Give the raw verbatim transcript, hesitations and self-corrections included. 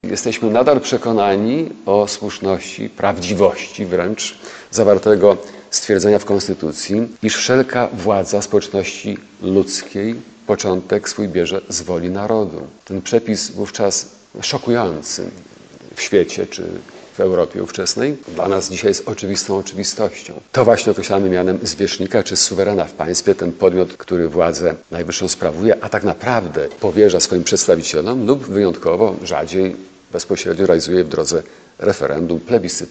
Jesteśmy nadal przekonani o słuszności, prawdziwości wręcz zawartego stwierdzenia w Konstytucji, iż wszelka władza społeczności ludzkiej początek swój bierze z woli narodu. Ten przepis wówczas szokujący w świecie czy w Europie ówczesnej, dla nas dzisiaj jest oczywistą oczywistością. To właśnie określamy mianem zwierzchnika czy suwerena w państwie, ten podmiot, który władzę najwyższą sprawuje, a tak naprawdę powierza swoim przedstawicielom lub wyjątkowo, rzadziej, bezpośrednio realizuje w drodze referendum, plebiscytu.